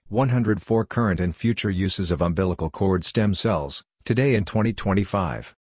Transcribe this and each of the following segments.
104 Current and future uses of umbilical cord stem cells, today in 2025.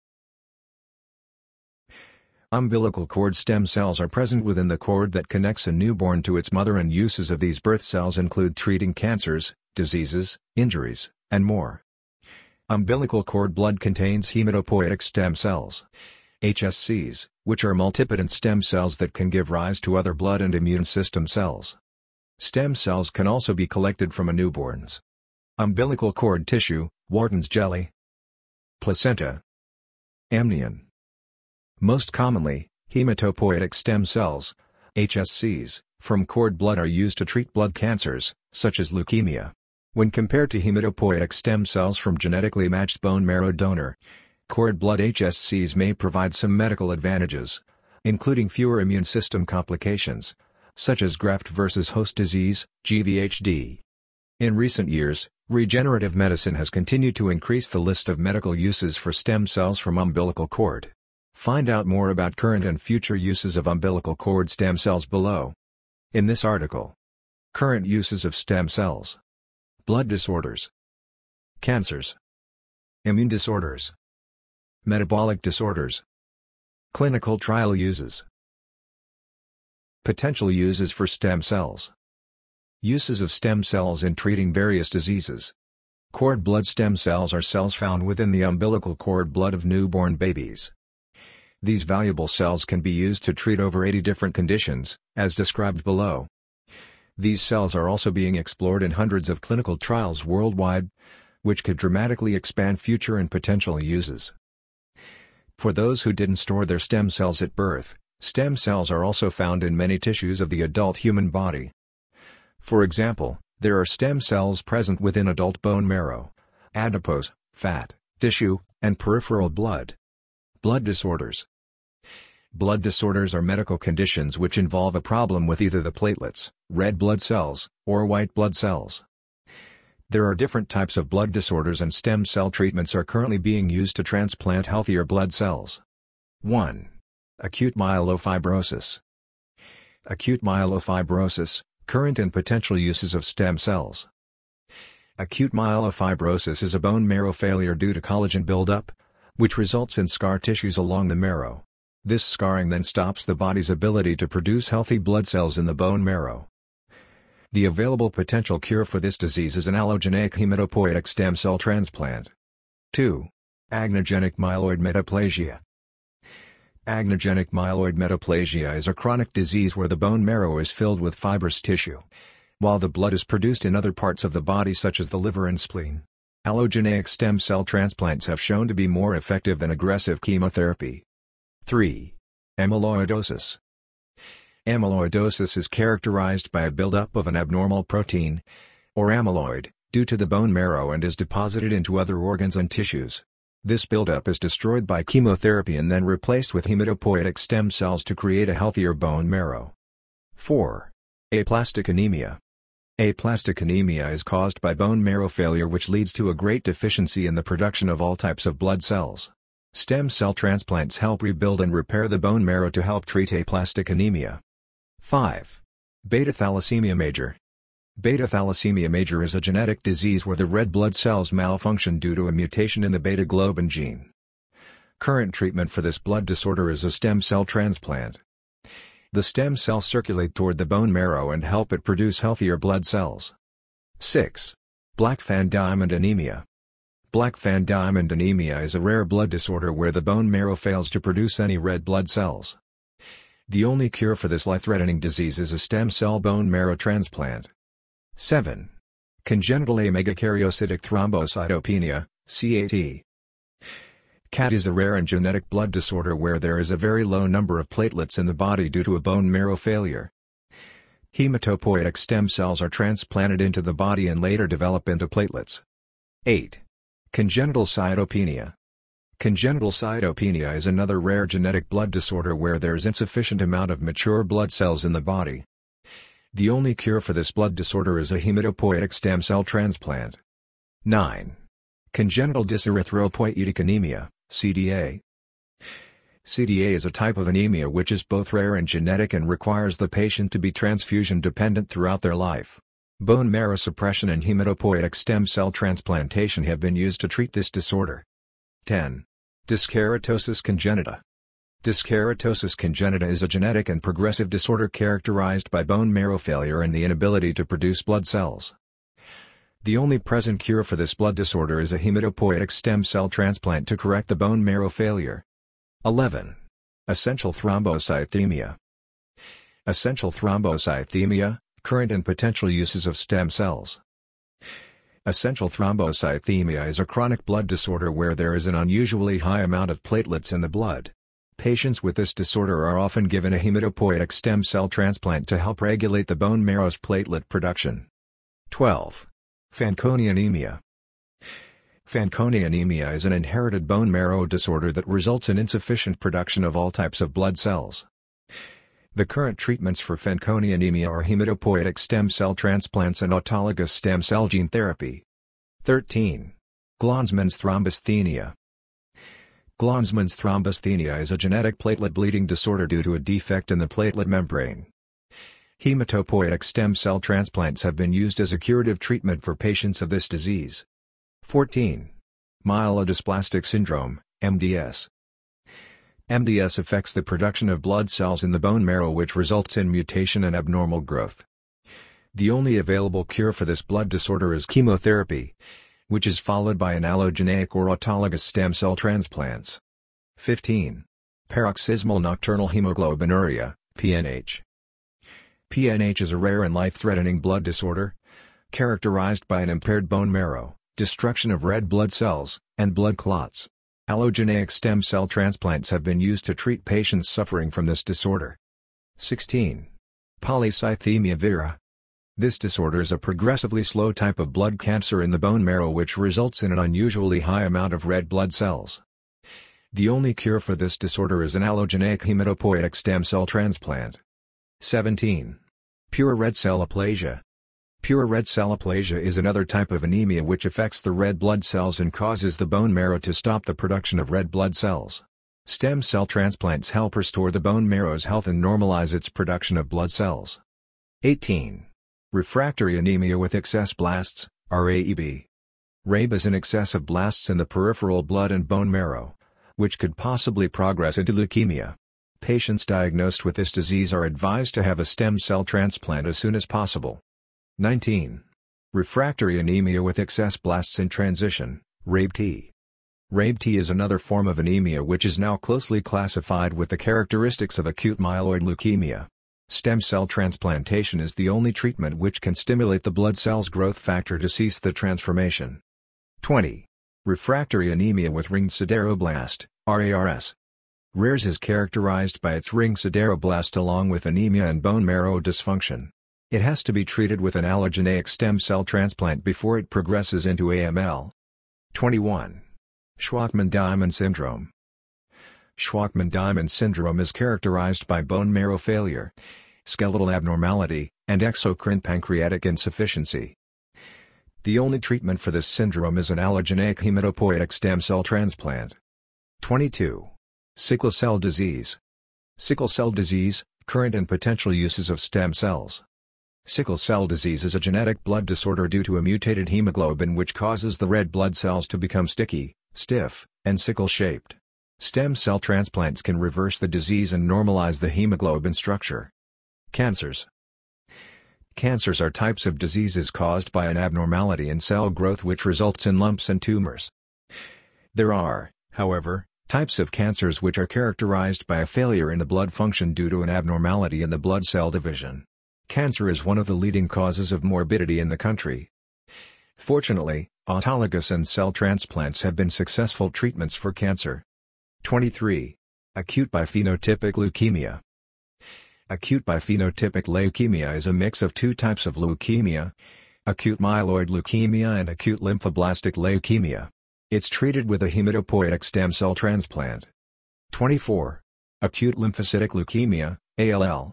Umbilical cord stem cells are present within the cord that connects a newborn to its mother, and uses of these birth cells include treating cancers, diseases, injuries, and more. Umbilical cord blood contains hematopoietic stem cells, HSCs, which are multipotent stem cells that can give rise to other blood and immune system cells. Stem cells can also be collected from a newborn's umbilical cord tissue, Wharton's jelly, placenta, amnion. Most commonly, hematopoietic stem cells, HSCs, from cord blood are used to treat blood cancers, such as leukemia. When compared to hematopoietic stem cells from genetically matched bone marrow donor, cord blood HSCs may provide some medical advantages, including fewer immune system complications, such as graft versus host disease, GVHD. In recent years, regenerative medicine has continued to increase the list of medical uses for stem cells from umbilical cord. Find out more about current and future uses of umbilical cord stem cells below. In this article, current uses of stem cells. Blood disorders, cancers, immune disorders, metabolic disorders, clinical trial uses. Potential uses for stem cells. Uses of stem cells in treating various diseases. Cord blood stem cells are cells found within the umbilical cord blood of newborn babies. These valuable cells can be used to treat over 80 different conditions, as described below. These cells are also being explored in hundreds of clinical trials worldwide, which could dramatically expand future and potential uses. For those who didn't store their stem cells at birth, stem cells are also found in many tissues of the adult human body. For example, there are stem cells present within adult bone marrow, adipose, fat, tissue, and peripheral blood. Blood disorders. Blood disorders are medical conditions which involve a problem with either the platelets, red blood cells, or white blood cells. There are different types of blood disorders, and stem cell treatments are currently being used to transplant healthier blood cells. 1. Acute myelofibrosis. Acute myelofibrosis, current and potential uses of stem cells. Acute myelofibrosis is a bone marrow failure due to collagen buildup, which results in scar tissues along the marrow. This scarring then stops the body's ability to produce healthy blood cells in the bone marrow. The available potential cure for this disease is an allogeneic hematopoietic stem cell transplant. 2. Agnogenic myeloid metaplasia. Agnogenic myeloid metaplasia is a chronic disease where the bone marrow is filled with fibrous tissue, while the blood is produced in other parts of the body such as the liver and spleen. Allogeneic stem cell transplants have shown to be more effective than aggressive chemotherapy. 3. Amyloidosis. Amyloidosis is characterized by a buildup of an abnormal protein, or amyloid, due to the bone marrow and is deposited into other organs and tissues. This buildup is destroyed by chemotherapy and then replaced with hematopoietic stem cells to create a healthier bone marrow. 4. Aplastic anemia. Aplastic anemia is caused by bone marrow failure, which leads to a great deficiency in the production of all types of blood cells. Stem cell transplants help rebuild and repair the bone marrow to help treat aplastic anemia. 5. Beta thalassemia major. Beta thalassemia major is a genetic disease where the red blood cells malfunction due to a mutation in the beta globin gene. Current treatment for this blood disorder is a stem cell transplant. The stem cells circulate toward the bone marrow and help it produce healthier blood cells. 6. Black fan diamond anemia. Black fan diamond anemia is a rare blood disorder where the bone marrow fails to produce any red blood cells. The only cure for this life-threatening disease is a stem cell bone marrow transplant. 7. Congenital amegakaryocytic thrombocytopenia, CAT. CAT is a rare and genetic blood disorder where there is a very low number of platelets in the body due to a bone marrow failure. Hematopoietic stem cells are transplanted into the body and later develop into platelets. 8. Congenital cytopenia. Congenital cytopenia is another rare genetic blood disorder where there is insufficient amount of mature blood cells in the body. The only cure for this blood disorder is a hematopoietic stem cell transplant. 9. Congenital dyserythropoietic anemia, CDA. CDA is a type of anemia which is both rare and genetic and requires the patient to be transfusion dependent throughout their life. Bone marrow suppression and hematopoietic stem cell transplantation have been used to treat this disorder. 10. Dyskeratosis congenita. Dyskeratosis congenita is a genetic and progressive disorder characterized by bone marrow failure and the inability to produce blood cells. The only present cure for this blood disorder is a hematopoietic stem cell transplant to correct the bone marrow failure. 11. Essential thrombocythemia. Essential thrombocythemia, current and potential uses of stem cells. Essential thrombocythemia is a chronic blood disorder where there is an unusually high amount of platelets in the blood. Patients with this disorder are often given a hematopoietic stem cell transplant to help regulate the bone marrow's platelet production. 12. Fanconi anemia. Fanconi anemia is an inherited bone marrow disorder that results in insufficient production of all types of blood cells. The current treatments for Fanconi anemia are hematopoietic stem cell transplants and autologous stem cell gene therapy. 13. Glanzmann's thrombasthenia. Glanzmann's thrombasthenia is a genetic platelet bleeding disorder due to a defect in the platelet membrane. Hematopoietic stem cell transplants have been used as a curative treatment for patients of this disease. 14. Myelodysplastic syndrome, MDS. MDS affects the production of blood cells in the bone marrow, which results in mutation and abnormal growth. The only available cure for this blood disorder is chemotherapy, which is followed by an allogeneic or autologous stem cell transplants. 15. Paroxysmal nocturnal hemoglobinuria, PNH. PNH is a rare and life-threatening blood disorder, characterized by an impaired bone marrow, destruction of red blood cells, and blood clots. Allogeneic stem cell transplants have been used to treat patients suffering from this disorder. 16. Polycythemia vera. This disorder is a progressively slow type of blood cancer in the bone marrow which results in an unusually high amount of red blood cells. The only cure for this disorder is an allogeneic hematopoietic stem cell transplant. 17. Pure red cell aplasia. Pure red cell aplasia is another type of anemia which affects the red blood cells and causes the bone marrow to stop the production of red blood cells. Stem cell transplants help restore the bone marrow's health and normalize its production of blood cells. 18. Refractory anemia with excess blasts, RAEB. RAEB is an excess of blasts in the peripheral blood and bone marrow, which could possibly progress into leukemia. Patients diagnosed with this disease are advised to have a stem cell transplant as soon as possible. 19. Refractory anemia with excess blasts in transition, RAEB-T. RAEB-T is another form of anemia which is now closely classified with the characteristics of acute myeloid leukemia. Stem cell transplantation is the only treatment which can stimulate the blood cell's growth factor to cease the transformation. 20. Refractory anemia with ringed sideroblast, RARS. RARS is characterized by its ringed sideroblast along with anemia and bone marrow dysfunction. It has to be treated with an allogeneic stem cell transplant before it progresses into AML. 21. Shwachman-Diamond syndrome. Shwachman-Diamond syndrome is characterized by bone marrow failure, skeletal abnormality, and exocrine pancreatic insufficiency. The only treatment for this syndrome is an allogeneic hematopoietic stem cell transplant. 22. Sickle cell disease. Sickle cell disease, current and potential uses of stem cells. Sickle cell disease is a genetic blood disorder due to a mutated hemoglobin which causes the red blood cells to become sticky, stiff, and sickle-shaped. Stem cell transplants can reverse the disease and normalize the hemoglobin structure. Cancers. Cancers are types of diseases caused by an abnormality in cell growth which results in lumps and tumors. There are, however, types of cancers which are characterized by a failure in the blood function due to an abnormality in the blood cell division. Cancer is one of the leading causes of morbidity in the country. Fortunately, autologous and cell transplants have been successful treatments for cancer. 23. Acute biphenotypic leukemia. Acute biphenotypic leukemia is a mix of two types of leukemia, acute myeloid leukemia and acute lymphoblastic leukemia. It's treated with a hematopoietic stem cell transplant. 24. Acute lymphocytic leukemia, ALL.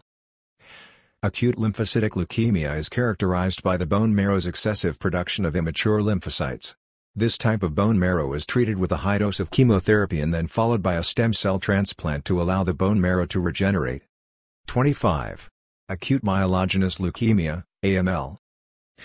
Acute lymphocytic leukemia is characterized by the bone marrow's excessive production of immature lymphocytes. This type of bone marrow is treated with a high dose of chemotherapy and then followed by a stem cell transplant to allow the bone marrow to regenerate. 25. Acute myelogenous leukemia, AML.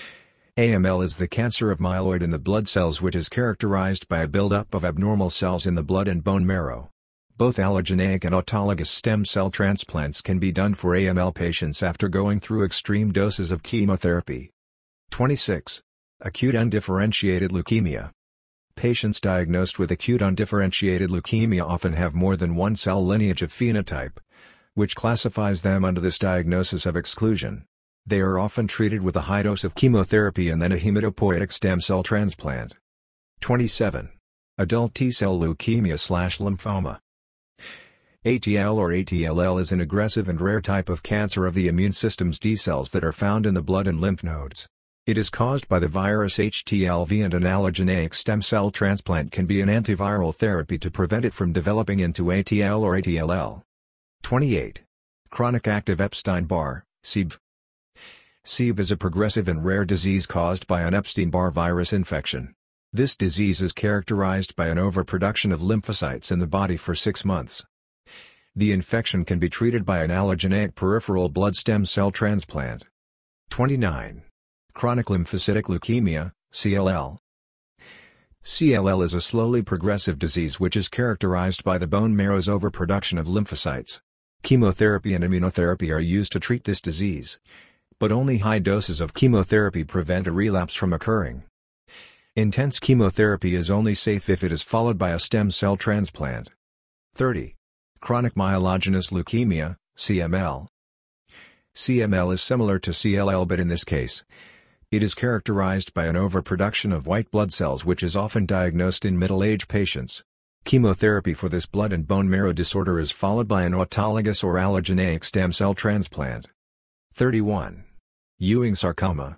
AML is the cancer of myeloid in the blood cells, which is characterized by a buildup of abnormal cells in the blood and bone marrow. Both allogeneic and autologous stem cell transplants can be done for AML patients after going through extreme doses of chemotherapy. 26. Acute undifferentiated leukemia. Patients diagnosed with acute undifferentiated leukemia often have more than one cell lineage of phenotype, which classifies them under this diagnosis of exclusion. They are often treated with a high dose of chemotherapy and then a hematopoietic stem cell transplant. 27. Adult T-cell leukemia/lymphoma. ATL or ATLL is an aggressive and rare type of cancer of the immune system's D cells that are found in the blood and lymph nodes. It is caused by the virus HTLV, and an allogeneic stem cell transplant can be an antiviral therapy to prevent it from developing into ATL or ATLL. 28. Chronic active Epstein-Barr, CAEB. CAEB is a progressive and rare disease caused by an Epstein-Barr virus infection. This disease is characterized by an overproduction of lymphocytes in the body for 6 months. The infection can be treated by an allogeneic peripheral blood stem cell transplant. 29. Chronic lymphocytic leukemia, CLL. CLL is a slowly progressive disease which is characterized by the bone marrow's overproduction of lymphocytes. Chemotherapy and immunotherapy are used to treat this disease, but only high doses of chemotherapy prevent a relapse from occurring. Intense chemotherapy is only safe if it is followed by a stem cell transplant. 30. Chronic myelogenous leukemia, CML. CML is similar to CLL, but in this case, it is characterized by an overproduction of white blood cells, which is often diagnosed in middle-aged patients. Chemotherapy for this blood and bone marrow disorder is followed by an autologous or allogeneic stem cell transplant. 31. Ewing sarcoma.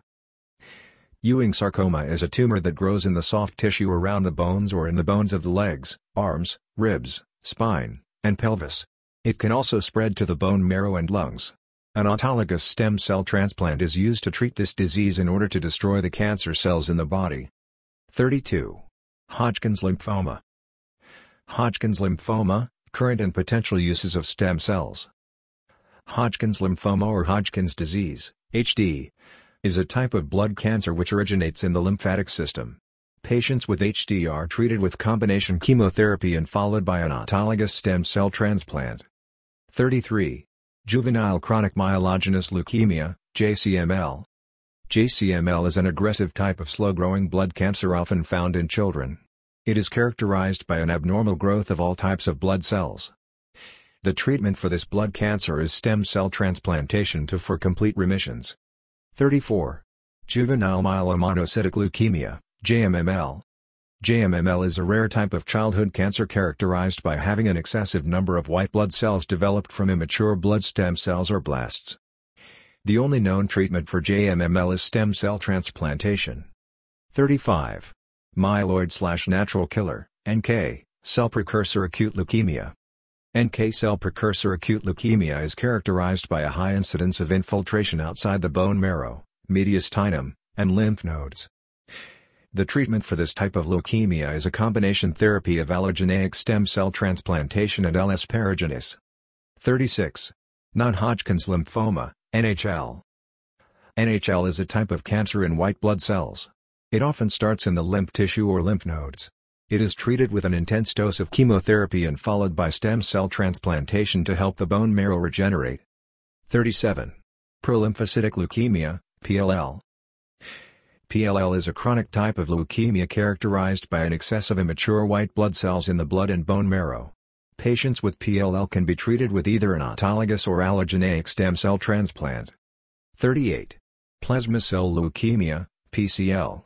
Ewing sarcoma is a tumor that grows in the soft tissue around the bones or in the bones of the legs, arms, ribs, spine, and pelvis. It can also spread to the bone marrow and lungs. An autologous stem cell transplant is used to treat this disease in order to destroy the cancer cells in the body. 32. Hodgkin's lymphoma. Hodgkin's lymphoma, current and potential uses of stem cells. Hodgkin's lymphoma or Hodgkin's disease, HD, is a type of blood cancer which originates in the lymphatic system. Patients with HD are treated with combination chemotherapy and followed by an autologous stem cell transplant. 33. Juvenile chronic myelogenous leukemia, JCML. JCML is an aggressive type of slow-growing blood cancer often found in children. It is characterized by an abnormal growth of all types of blood cells. The treatment for this blood cancer is stem cell transplantation for complete remissions. 34. Juvenile myelomonocytic leukemia, JMML. JMML is a rare type of childhood cancer characterized by having an excessive number of white blood cells developed from immature blood stem cells or blasts. The only known treatment for JMML is stem cell transplantation. 35. Myeloid/natural killer, NK, cell precursor acute leukemia. NK cell precursor acute leukemia is characterized by a high incidence of infiltration outside the bone marrow, mediastinum, and lymph nodes. The treatment for this type of leukemia is a combination therapy of allogeneic stem cell transplantation and L-asparaginase. 36. Non-Hodgkin's lymphoma, NHL. NHL is a type of cancer in white blood cells. It often starts in the lymph tissue or lymph nodes. It is treated with an intense dose of chemotherapy and followed by stem cell transplantation to help the bone marrow regenerate. 37. Prolymphocytic leukemia, PLL. PLL is a chronic type of leukemia characterized by an excess of immature white blood cells in the blood and bone marrow. Patients with PLL can be treated with either an autologous or allogeneic stem cell transplant. 38. Plasma cell leukemia, PCL.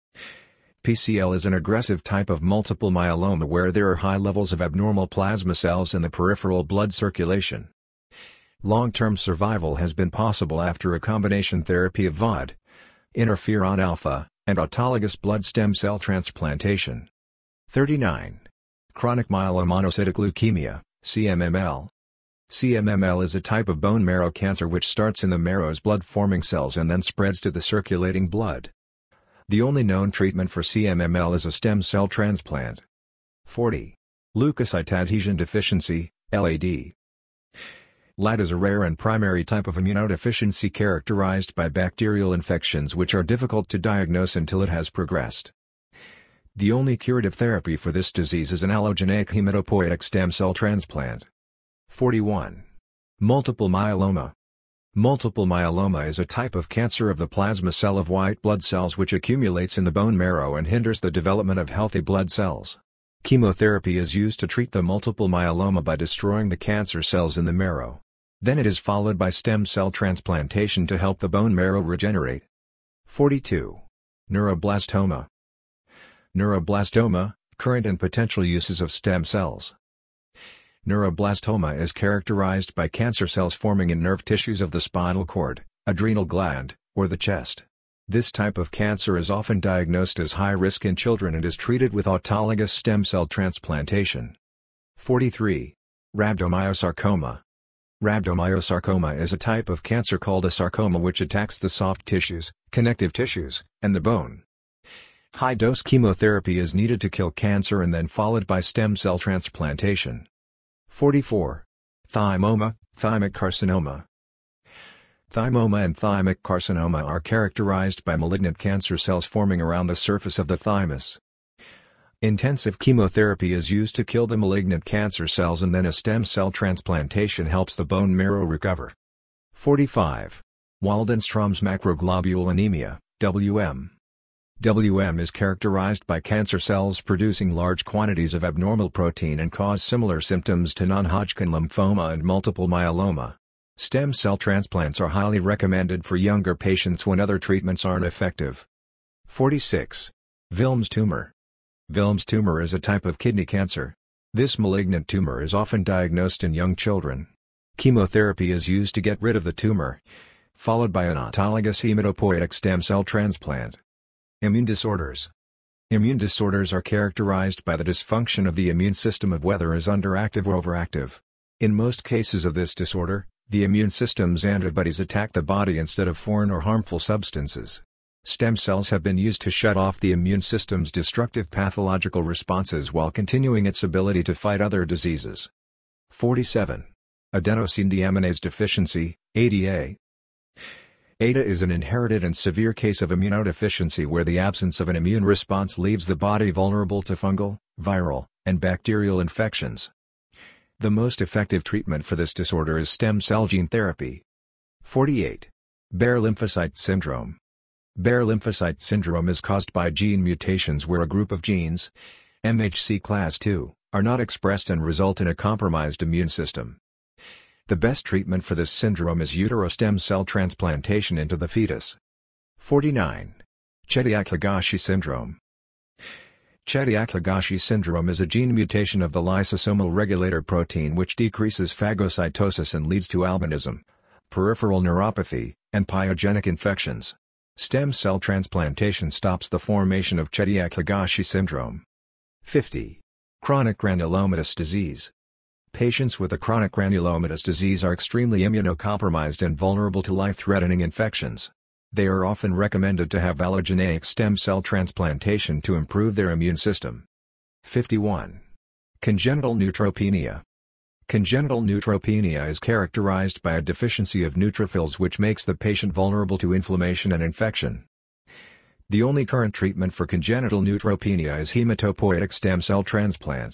PCL is an aggressive type of multiple myeloma where there are high levels of abnormal plasma cells in the peripheral blood circulation. Long-term survival has been possible after a combination therapy of VOD, interferon alpha, and autologous blood stem cell transplantation. 39. Chronic myelomonocytic leukemia, CMML. CMML is a type of bone marrow cancer which starts in the marrow's blood-forming cells and then spreads to the circulating blood. The only known treatment for CMML is a stem cell transplant. 40. Leukocyte adhesion deficiency, LAD. LAD is a rare and primary type of immunodeficiency characterized by bacterial infections which are difficult to diagnose until it has progressed. The only curative therapy for this disease is an allogeneic hematopoietic stem cell transplant. 41. Multiple myeloma. Multiple myeloma is a type of cancer of the plasma cell of white blood cells which accumulates in the bone marrow and hinders the development of healthy blood cells. Chemotherapy is used to treat the multiple myeloma by destroying the cancer cells in the marrow. Then it is followed by stem cell transplantation to help the bone marrow regenerate. 42. Neuroblastoma. Neuroblastoma, current and potential uses of stem cells. Neuroblastoma is characterized by cancer cells forming in nerve tissues of the spinal cord, adrenal gland, or the chest. This type of cancer is often diagnosed as high risk in children and is treated with autologous stem cell transplantation. 43. Rhabdomyosarcoma. Rhabdomyosarcoma is a type of cancer called a sarcoma which attacks the soft tissues, connective tissues, and the bone. High-dose chemotherapy is needed to kill cancer and then followed by stem cell transplantation. 44. Thymoma, thymic carcinoma. Thymoma and thymic carcinoma are characterized by malignant cancer cells forming around the surface of the thymus. Intensive chemotherapy is used to kill the malignant cancer cells and then a stem cell transplantation helps the bone marrow recover. 45. Waldenstrom's macroglobule anemia, WM. WM is characterized by cancer cells producing large quantities of abnormal protein and cause similar symptoms to non-Hodgkin lymphoma and multiple myeloma. Stem cell transplants are highly recommended for younger patients when other treatments aren't effective. 46. Wilms tumor. Wilms tumor is a type of kidney cancer. This malignant tumor is often diagnosed in young children. Chemotherapy is used to get rid of the tumor, followed by an autologous hematopoietic stem cell transplant. Immune disorders. Immune disorders are characterized by the dysfunction of the immune system of whether is underactive or overactive. In most cases of this disorder, the immune system's antibodies attack the body instead of foreign or harmful substances. Stem cells have been used to shut off the immune system's destructive pathological responses while continuing its ability to fight other diseases. 47. Adenosine deaminase deficiency, ADA. ADA is an inherited and severe case of immunodeficiency where the absence of an immune response leaves the body vulnerable to fungal, viral, and bacterial infections. The most effective treatment for this disorder is stem cell gene therapy. 48. Bare lymphocyte syndrome. Bare lymphocyte syndrome is caused by gene mutations where a group of genes, MHC class II, are not expressed and result in a compromised immune system. The best treatment for this syndrome is uterostem cell transplantation into the fetus. 49. Chidiac-Higashi syndrome. Chidiac-Higashi syndrome is a gene mutation of the lysosomal regulator protein which decreases phagocytosis and leads to albinism, peripheral neuropathy, and pyogenic infections. Stem cell transplantation stops the formation of Chidiac-Higashi syndrome. 50. Chronic granulomatous disease. Patients with a chronic granulomatous disease are extremely immunocompromised and vulnerable to life-threatening infections. They are often recommended to have allogeneic stem cell transplantation to improve their immune system. 51. Congenital neutropenia. Congenital neutropenia is characterized by a deficiency of neutrophils which makes the patient vulnerable to inflammation and infection. The only current treatment for congenital neutropenia is hematopoietic stem cell transplant.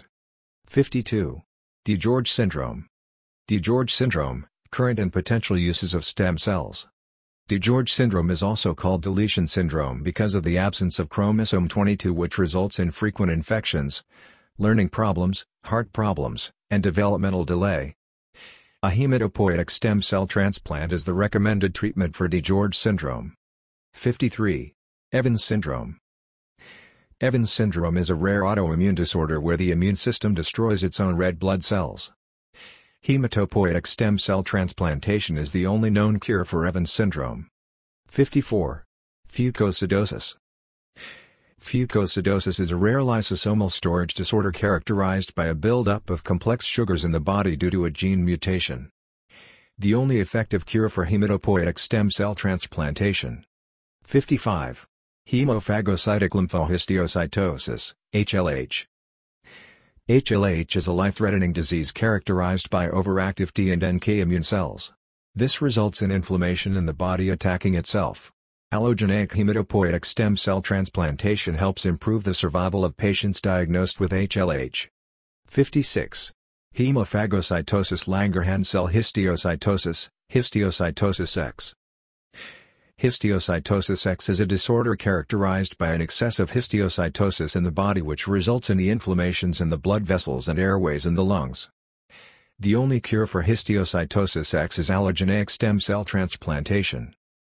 52. DiGeorge syndrome. DiGeorge syndrome, current and potential uses of stem cells. DiGeorge syndrome is also called deletion syndrome because of the absence of chromosome 22 which results in frequent infections, learning problems, heart problems, and developmental delay. A hematopoietic stem cell transplant is the recommended treatment for DiGeorge syndrome. 53. Evans syndrome. Evans syndrome is a rare autoimmune disorder where the immune system destroys its own red blood cells. Hematopoietic stem cell transplantation is the only known cure for Evans syndrome. 54. Fucosidosis. Fucosidosis is a rare lysosomal storage disorder characterized by a buildup of complex sugars in the body due to a gene mutation. The only effective cure for hematopoietic stem cell transplantation. 55. Hemophagocytic lymphohistiocytosis, HLH. HLH is a life-threatening disease characterized by overactive T and NK immune cells. This results in inflammation in the body attacking itself. Allogeneic hematopoietic stem cell transplantation helps improve the survival of patients diagnosed with HLH. 56. Hemophagocytosis Langerhans cell histiocytosis, histiocytosis X. Histiocytosis X is a disorder characterized by an excess of histiocytosis in the body which results in the inflammations in the blood vessels and airways in the lungs. The only cure for histiocytosis X is allogeneic stem cell transplantation.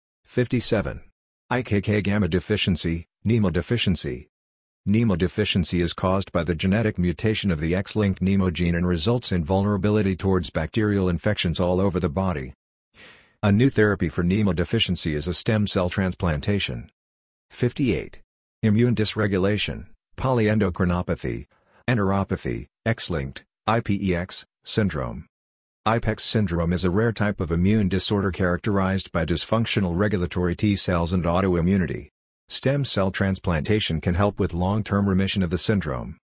57. IKK gamma deficiency, NEMO deficiency. NEMO deficiency is caused by the genetic mutation of the X-linked NEMO gene and results in vulnerability towards bacterial infections all over the body. A new therapy for NEMO deficiency is a stem cell transplantation. 58. Immune dysregulation, polyendocrinopathy, enteropathy, X-linked, IPEX, syndrome. IPEX syndrome is a rare type of immune disorder characterized by dysfunctional regulatory T cells and autoimmunity. Stem cell transplantation can help with long-term remission of the syndrome.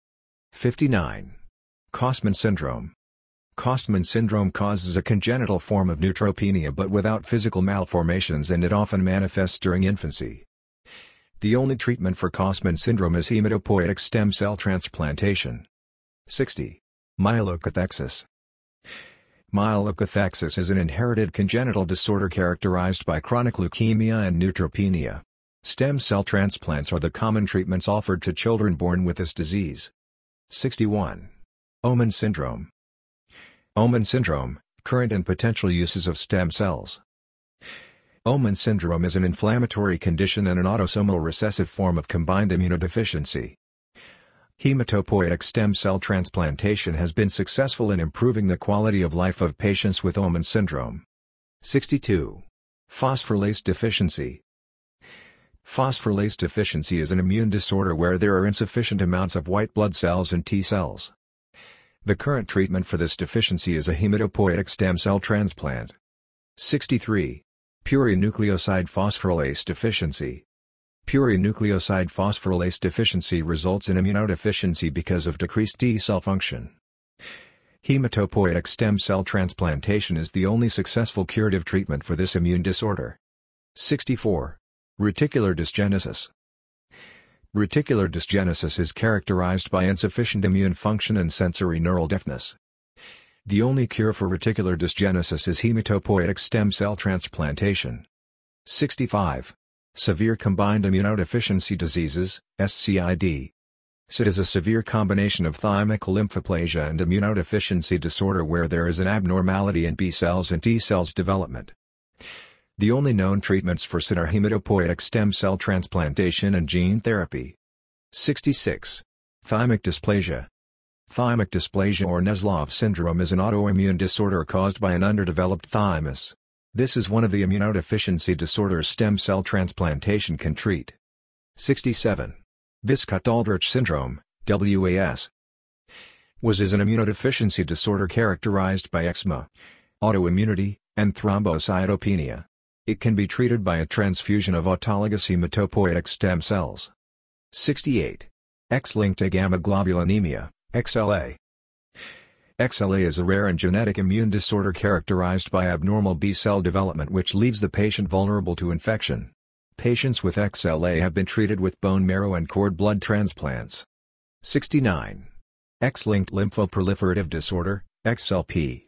59. Kostman syndrome. Kostman syndrome causes a congenital form of neutropenia but without physical malformations, and it often manifests during infancy. The only treatment for Kostman syndrome is hematopoietic stem cell transplantation. 60. Myelokathexis. Myelokathexis is an inherited congenital disorder characterized by chronic leukemia and neutropenia. Stem cell transplants are the common treatments offered to children born with this disease. 61. Omenn syndrome. Omenn syndrome, current and potential uses of stem cells. Omenn syndrome is an inflammatory condition and an autosomal recessive form of combined immunodeficiency. Hematopoietic stem cell transplantation has been successful in improving the quality of life of patients with Omenn syndrome. 62. Phosphorylase deficiency. Phosphorylase deficiency is an immune disorder where there are insufficient amounts of white blood cells and T cells. The current treatment for this deficiency is a hematopoietic stem cell transplant. 63. Purinucleoside phosphorylase deficiency. Purinucleoside phosphorylase deficiency results in immunodeficiency because of decreased T cell function. Hematopoietic stem cell transplantation is the only successful curative treatment for this immune disorder. 64. Reticular dysgenesis. Reticular dysgenesis is characterized by insufficient immune function and sensory neural deafness. The only cure for reticular dysgenesis is hematopoietic stem cell transplantation. 65. Severe combined immunodeficiency diseases, SCID. SID is a severe combination of thymic lymphoplasma and immunodeficiency disorder where there is an abnormality in B cells and T cells development. The only known treatments for SID are hematopoietic stem cell transplantation and gene therapy. 66. Thymic dysplasia. Thymic dysplasia or Neslov syndrome is an autoimmune disorder caused by an underdeveloped thymus. This is one of the immunodeficiency disorders stem cell transplantation can treat. 67. Wiskott-Aldrich syndrome, WAS. WAS is an immunodeficiency disorder characterized by eczema, autoimmunity, and thrombocytopenia. It can be treated by a transfusion of autologous hematopoietic stem cells. 68. X-linked agammaglobulinemia, XLA. XLA is a rare and genetic immune disorder characterized by abnormal B-cell development which leaves the patient vulnerable to infection. Patients with XLA have been treated with bone marrow and cord blood transplants. 69. X-linked lymphoproliferative disorder, XLP.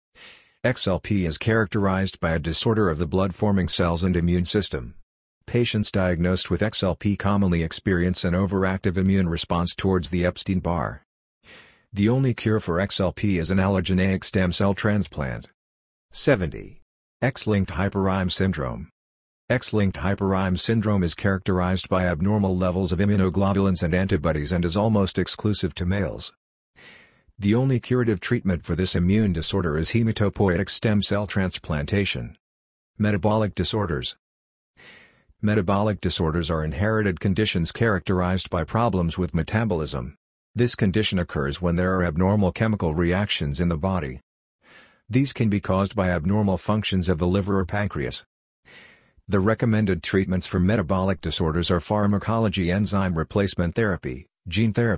XLP is characterized by a disorder of the blood-forming cells and immune system. Patients diagnosed with XLP commonly experience an overactive immune response towards the Epstein-Barr. The only cure for XLP is an allogeneic stem cell transplant. 70. X-linked hyperIgM syndrome. X-linked hyperIgM syndrome is characterized by abnormal levels of immunoglobulins and antibodies and is almost exclusive to males. The only curative treatment for this immune disorder is hematopoietic stem cell transplantation. Metabolic disorders. Metabolic disorders are inherited conditions characterized by problems with metabolism. This condition occurs when there are abnormal chemical reactions in the body. These can be caused by abnormal functions of the liver or pancreas. The recommended treatments for metabolic disorders are pharmacology, enzyme replacement therapy, gene therapy,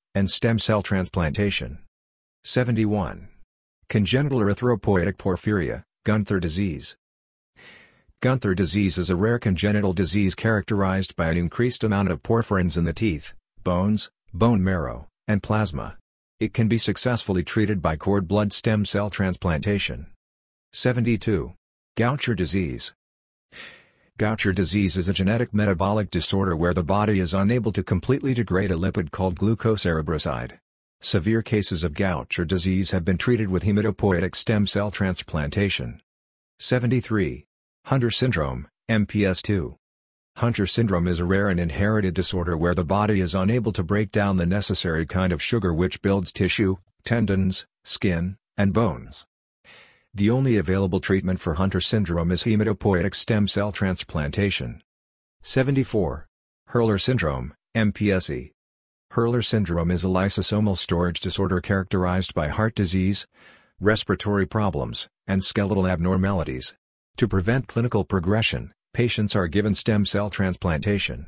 and stem cell transplantation. 71. Congenital erythropoietic porphyria, Gunther disease. Gunther disease is a rare congenital disease characterized by an increased amount of porphyrins in the teeth, bones, bone marrow, and plasma. It can be successfully treated by cord blood stem cell transplantation. 72. Gaucher disease. Gaucher disease is a genetic metabolic disorder where the body is unable to completely degrade a lipid called glucocerebrosidase. Severe cases of Gaucher disease have been treated with hematopoietic stem cell transplantation. 73. Hunter syndrome, MPS II. Hunter syndrome is a rare and inherited disorder where the body is unable to break down the necessary kind of sugar which builds tissue, tendons, skin, and bones. The only available treatment for Hunter syndrome is hematopoietic stem cell transplantation. 74. Hurler syndrome, MPSE. Hurler syndrome is a lysosomal storage disorder characterized by heart disease, respiratory problems, and skeletal abnormalities. To prevent clinical progression, patients are given stem cell transplantation.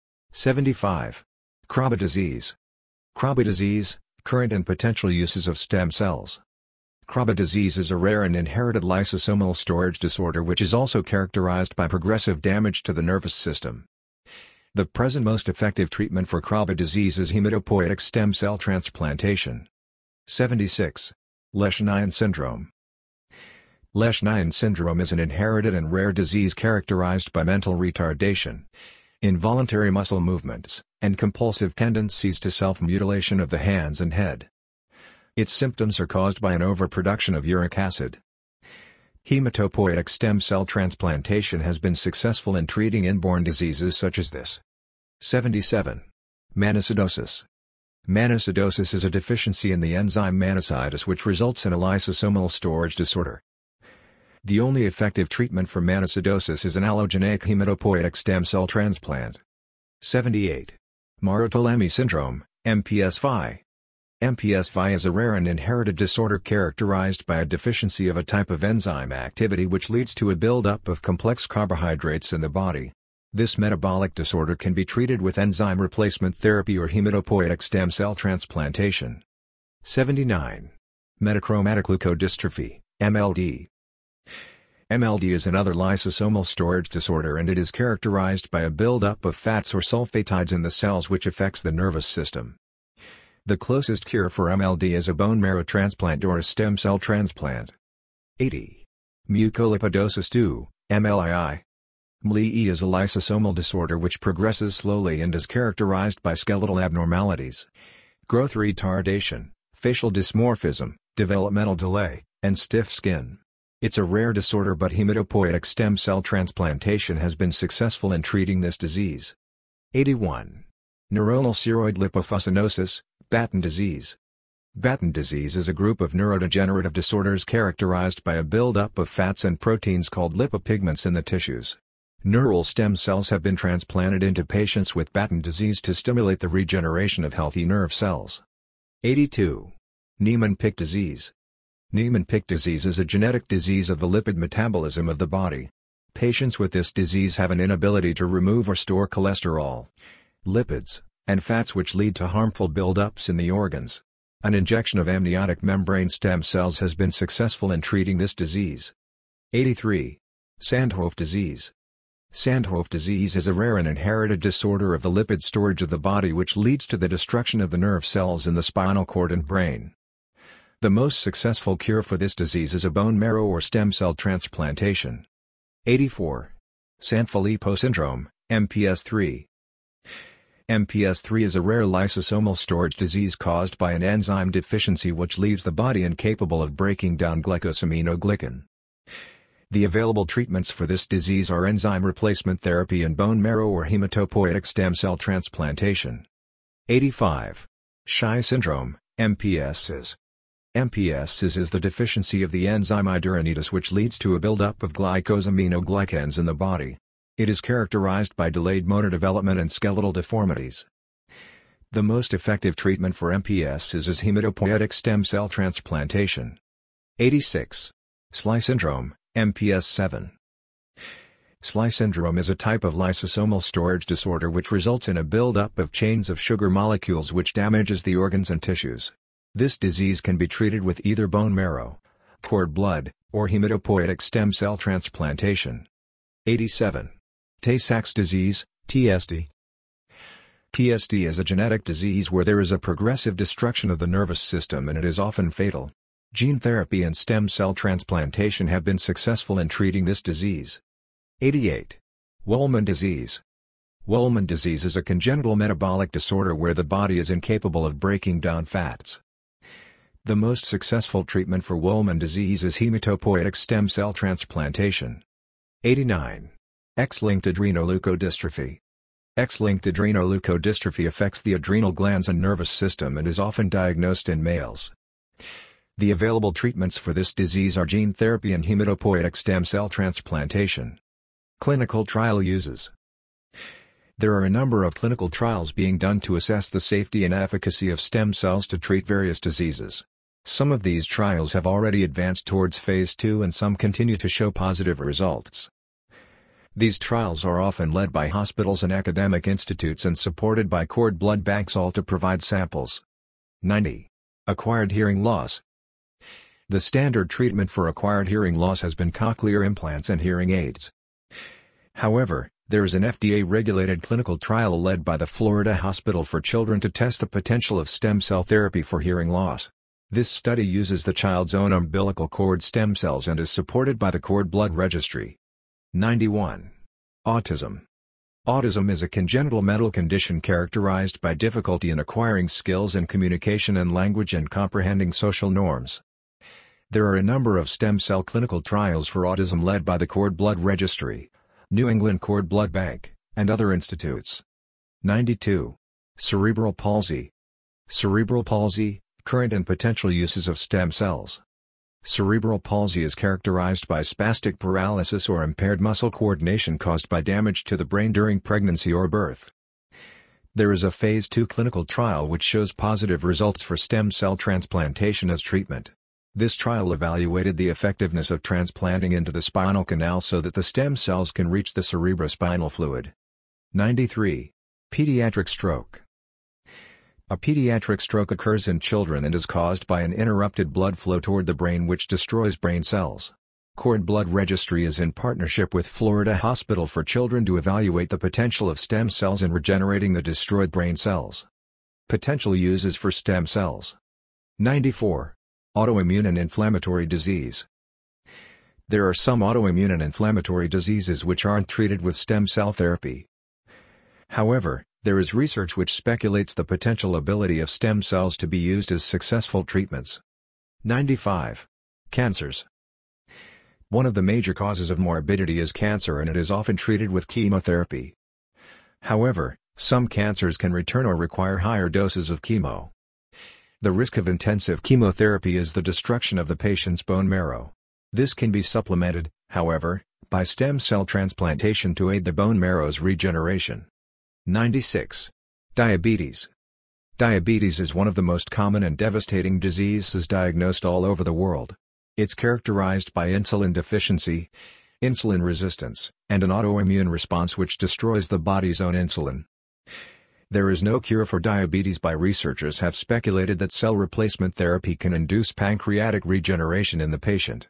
75. Krabbe disease. Krabbe disease, current and potential uses of stem cells. Krabbe disease is a rare and inherited lysosomal storage disorder which is also characterized by progressive damage to the nervous system. The present most effective treatment for Krabbe disease is hematopoietic stem cell transplantation. 76. Lesch-Nyhan syndrome. Lesch-Nyhan syndrome is an inherited and rare disease characterized by mental retardation, involuntary muscle movements, and compulsive tendencies to self-mutilation of the hands and head. Its symptoms are caused by an overproduction of uric acid. Hematopoietic stem cell transplantation has been successful in treating inborn diseases such as this. 77. Mannosidosis. Mannosidosis is a deficiency in the enzyme mannositis which results in a lysosomal storage disorder. The only effective treatment for mannosidosis is an allogeneic hematopoietic stem cell transplant. 78. Moreau-Tallamy syndrome, MPS-V. MPS-V is a rare and inherited disorder characterized by a deficiency of a type of enzyme activity which leads to a buildup of complex carbohydrates in the body. This metabolic disorder can be treated with enzyme replacement therapy or hematopoietic stem cell transplantation. 79. Metachromatic leukodystrophy, MLD. MLD is another lysosomal storage disorder and it is characterized by a buildup of fats or sulfatides in the cells which affects the nervous system. The closest cure for MLD is a bone marrow transplant or a stem cell transplant. 80. Mucolipidosis II, MLII. MLII is a lysosomal disorder which progresses slowly and is characterized by skeletal abnormalities, growth retardation, facial dysmorphism, developmental delay, and stiff skin. It's a rare disorder but hematopoietic stem cell transplantation has been successful in treating this disease. 81. Neuronal ceroid lipofuscinosis, Batten disease. Batten disease is a group of neurodegenerative disorders characterized by a buildup of fats and proteins called lipopigments in the tissues. Neural stem cells have been transplanted into patients with Batten disease to stimulate the regeneration of healthy nerve cells. 82. Niemann-Pick disease. Niemann-Pick disease is a genetic disease of the lipid metabolism of the body. Patients with this disease have an inability to remove or store cholesterol, lipids, and fats which lead to harmful buildups in the organs. An injection of amniotic membrane stem cells has been successful in treating this disease. 83. Sandhoff disease. Sandhoff disease is a rare and inherited disorder of the lipid storage of the body which leads to the destruction of the nerve cells in the spinal cord and brain. The most successful cure for this disease is a bone marrow or stem cell transplantation. 84. Sanfilippo syndrome, MPS III. MPS III is a rare lysosomal storage disease caused by an enzyme deficiency which leaves the body incapable of breaking down glycosaminoglycan. The available treatments for this disease are enzyme replacement therapy and bone marrow or hematopoietic stem cell transplantation. 85. Shy syndrome, MPSs. MPSs is the deficiency of the enzyme iduronidase which leads to a buildup of glycosaminoglycans in the body. It is characterized by delayed motor development and skeletal deformities. The most effective treatment for MPSs is hematopoietic stem cell transplantation. 86. SLY syndrome, MPS VII. SLE syndrome is a type of lysosomal storage disorder which results in a buildup of chains of sugar molecules which damages the organs and tissues. This disease can be treated with either bone marrow, cord blood, or hematopoietic stem cell transplantation. 87. Tay-Sachs disease, TSD. TSD is a genetic disease where there is a progressive destruction of the nervous system and it is often fatal. Gene therapy and stem cell transplantation have been successful in treating this disease. 88. Wolman disease. Wolman disease is a congenital metabolic disorder where the body is incapable of breaking down fats. The most successful treatment for Wolman disease is hematopoietic stem cell transplantation. 89. X-linked adrenoleukodystrophy. X-linked adrenoleukodystrophy affects the adrenal glands and nervous system and is often diagnosed in males. The available treatments for this disease are gene therapy and hematopoietic stem cell transplantation. Clinical trial uses. There are a number of clinical trials being done to assess the safety and efficacy of stem cells to treat various diseases. Some of these trials have already advanced towards phase 2 and some continue to show positive results. These trials are often led by hospitals and academic institutes and supported by cord blood banks, all to provide samples. 90. Acquired hearing loss. The standard treatment for acquired hearing loss has been cochlear implants and hearing aids. However, there is an FDA-regulated clinical trial led by the Florida Hospital for Children to test the potential of stem cell therapy for hearing loss. This study uses the child's own umbilical cord stem cells and is supported by the Cord Blood Registry. 91. Autism. Autism is a congenital mental condition characterized by difficulty in acquiring skills in communication and language and comprehending social norms. There are a number of stem cell clinical trials for autism led by the Cord Blood Registry, New England Cord Blood Bank, and other institutes. 92. Cerebral palsy. Cerebral palsy, current and potential uses of stem cells. Cerebral palsy is characterized by spastic paralysis or impaired muscle coordination caused by damage to the brain during pregnancy or birth. There is a phase 2 clinical trial which shows positive results for stem cell transplantation as treatment. This trial evaluated the effectiveness of transplanting into the spinal canal so that the stem cells can reach the cerebrospinal fluid. 93. Pediatric stroke. A pediatric stroke occurs in children and is caused by an interrupted blood flow toward the brain which destroys brain cells. Cord Blood Registry is in partnership with Florida Hospital for Children to evaluate the potential of stem cells in regenerating the destroyed brain cells. Potential uses for stem cells. 94. Autoimmune and inflammatory disease. There are some autoimmune and inflammatory diseases which aren't treated with stem cell therapy. However, there is research which speculates the potential ability of stem cells to be used as successful treatments. 95. Cancers. One of the major causes of morbidity is cancer and it is often treated with chemotherapy. However, some cancers can return or require higher doses of chemo. The risk of intensive chemotherapy is the destruction of the patient's bone marrow. This can be supplemented, however, by stem cell transplantation to aid the bone marrow's regeneration. 96. Diabetes. Diabetes is one of the most common and devastating diseases diagnosed all over the world. It's characterized by insulin deficiency, insulin resistance, and an autoimmune response which destroys the body's own insulin. There is no cure for diabetes, but researchers have speculated that cell replacement therapy can induce pancreatic regeneration in the patient.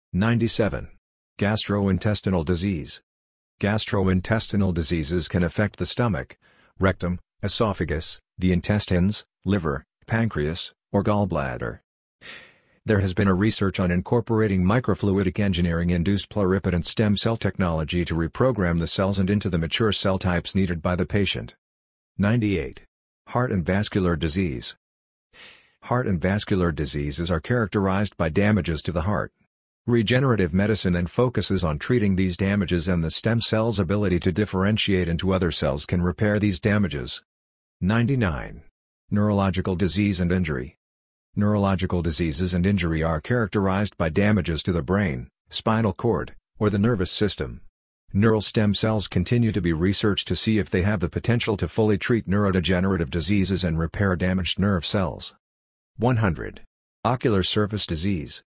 97. Gastrointestinal disease. Gastrointestinal diseases can affect the stomach, rectum, esophagus, the intestines, liver, pancreas, or gallbladder. There has been a research on incorporating microfluidic engineering-induced pluripotent stem cell technology to reprogram the cells and into the mature cell types needed by the patient. 98. Heart and vascular disease. Heart and vascular diseases are characterized by damages to the heart. Regenerative medicine then focuses on treating these damages, and the stem cell's ability to differentiate into other cells can repair these damages. 99. Neurological disease and injury. Neurological diseases and injury are characterized by damages to the brain, spinal cord, or the nervous system. Neural stem cells continue to be researched to see if they have the potential to fully treat neurodegenerative diseases and repair damaged nerve cells. 100. Ocular surface disease.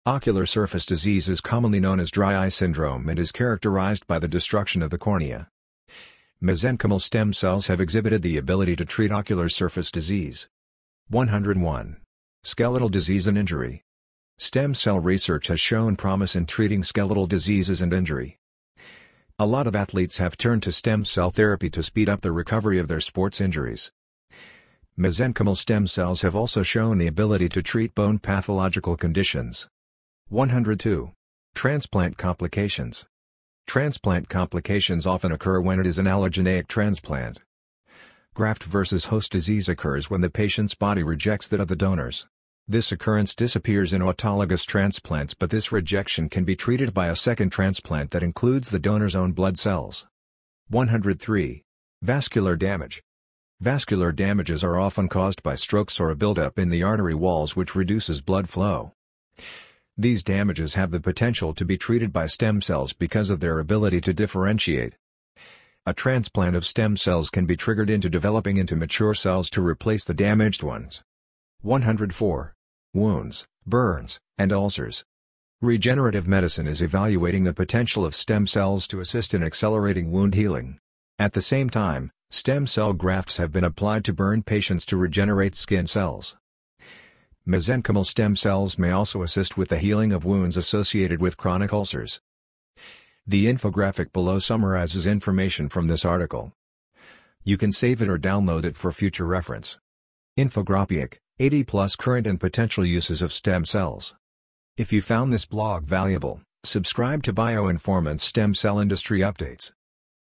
Ocular surface disease is commonly known as dry eye syndrome and is characterized by the destruction of the cornea. Mesenchymal stem cells have exhibited the ability to treat ocular surface disease. 101. Skeletal disease and injury. Stem cell research has shown promise in treating skeletal diseases and injury. A lot of athletes have turned to stem cell therapy to speed up the recovery of their sports injuries. Mesenchymal stem cells have also shown the ability to treat bone pathological conditions. 102. Transplant complications. Transplant complications often occur when it is an allogeneic transplant. Graft versus host disease occurs when the patient's body rejects that of the donors. This occurrence disappears in autologous transplants, but this rejection can be treated by a second transplant that includes the donor's own blood cells. 103. Vascular damage. Vascular damages are often caused by strokes or a buildup in the artery walls which reduces blood flow. These damages have the potential to be treated by stem cells because of their ability to differentiate. A transplant of stem cells can be triggered into developing into mature cells to replace the damaged ones. 104. Wounds, burns, and ulcers. Regenerative medicine is evaluating the potential of stem cells to assist in accelerating wound healing. At the same time, stem cell grafts have been applied to burn patients to regenerate skin cells. Mesenchymal stem cells may also assist with the healing of wounds associated with chronic ulcers. The infographic below summarizes information from this article. You can save it or download it for future reference. Infographic, 80+ current and potential uses of stem cells. If you found this blog valuable, subscribe to BioInformant's Stem Cell Industry Updates.